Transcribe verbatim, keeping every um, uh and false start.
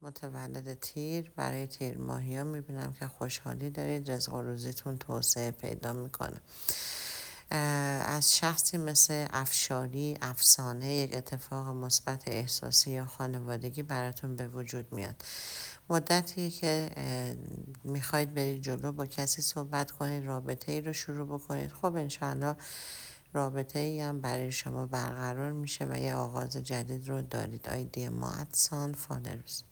متولد تیر، برای تیر ماهی ها میبینم که خوشحالی دارید، رزق و روزیتون توسعه پیدا میکنه. از شخصی مثل افشاری، افسانه، یک اتفاق مثبت احساسی یا خانوادگی براتون به وجود میاد. مدتی که میخواید برید جلو، با کسی صحبت کنید، رابطه ای رو شروع بکنید. خب انشاءالله رابطه ای هم برای شما برقرار میشه و یه آغاز جدید رو دارید. آیدی ما ادسان فالروز.